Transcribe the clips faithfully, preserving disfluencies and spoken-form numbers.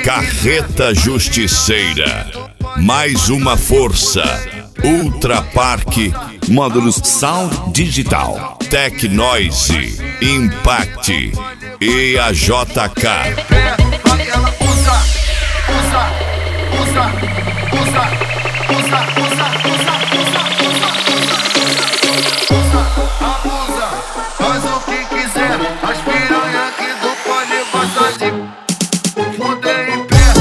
Carreta Justiceira, mais uma força. Ultra Parque, módulos Sound Digital, Tecnoise, Impact e a J K. Ela usa, usa, usa, usa, usa, usa, usa, usa, usa, usa, abusa, faz o que quiser, as piranha aqui do pole gosta de fuder em pé.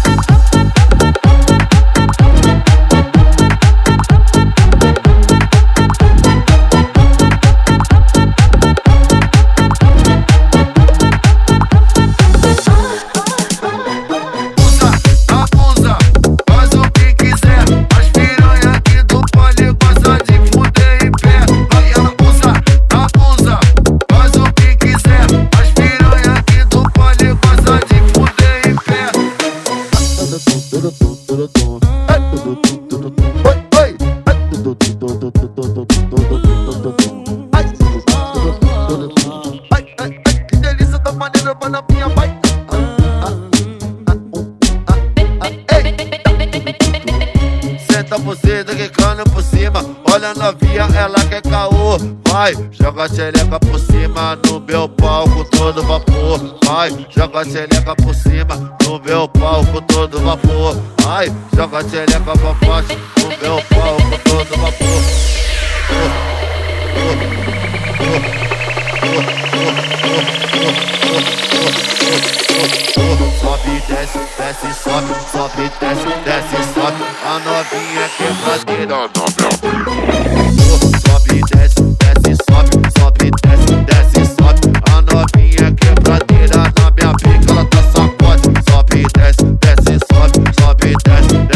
Senta você quicando por cima, olha novinha, ela quer caô. Vai, joga a xereca por cima no meu palco todo vapor. Vai, joga a xereca por cima no meu palco todo vapor. Vai, joga a xereca pra baixo no meu palco todo vapor. Sobe, desce, desce, sobe, sobe, desce, desce, sobe. A novinha quebradeira no meu sobe, desce, desce, sobe, sobe, desce, desce, sobe. A novinha quebradeira na minha pica, ela tá sacode. Sobe, desce, desce, sobe, sobe, desce,